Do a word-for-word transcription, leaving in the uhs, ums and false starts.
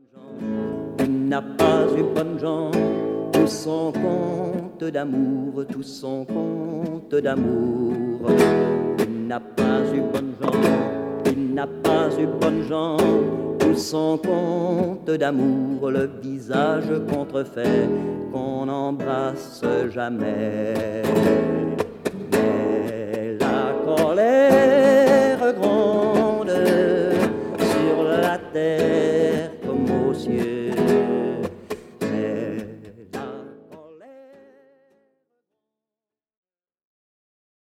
Il n'a pas eu bonne jambe, tout son compte d'amour, tout son compte d'amour. Il n'a pas eu bonne jambe, il n'a pas eu bonne jambe, tout son compte d'amour, le visage contrefait qu'on n'embrasse jamais.